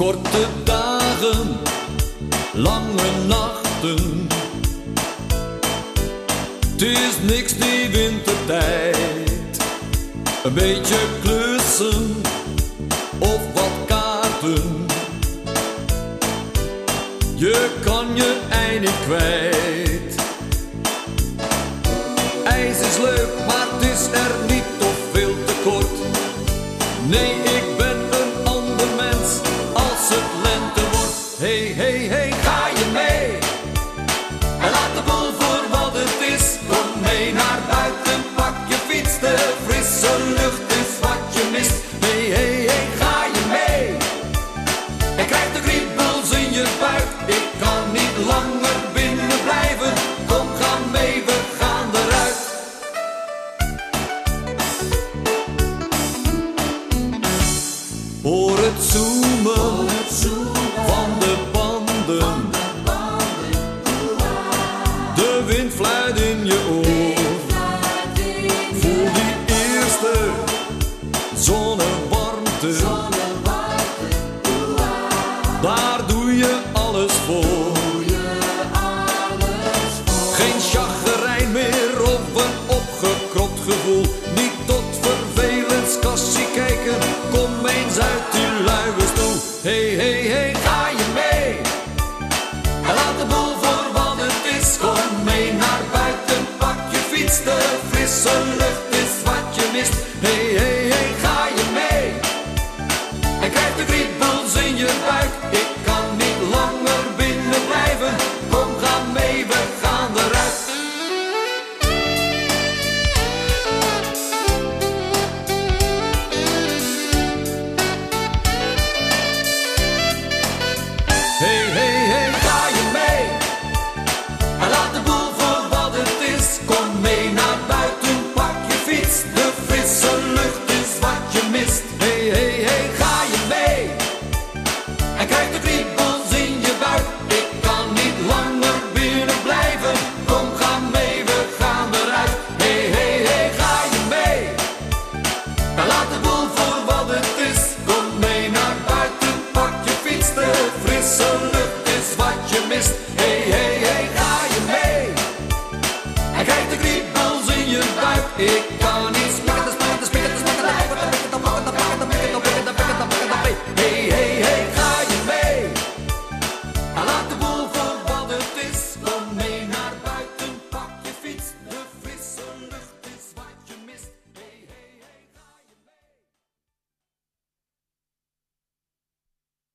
Korte dagen, lange nachten. Het is niks die wintertijd. Een beetje klussen of wat kaarten. Je kan je ei niet kwijt. IJs is leuk, maar het is er niet of veel te kort. Nee, ik ben een ander mens als het lente wordt. Hey, hey, hey, ga je mee? En laat de boel voor wat het is. Kom mee naar buiten, pak je fiets. De frisse lucht is wat je mist. Hey, hey, hey, ga je mee? En krijg de kriebels in je buik. Ik kan niet langer binnen blijven. Kom, ga mee, we gaan eruit. Hoor het zoemen van de banden. De wind fluit in je oor. Voel die eerste zonnewarmte. Daar doe je alles voor. Geen chagrijn meer of een opgekropt gevoel.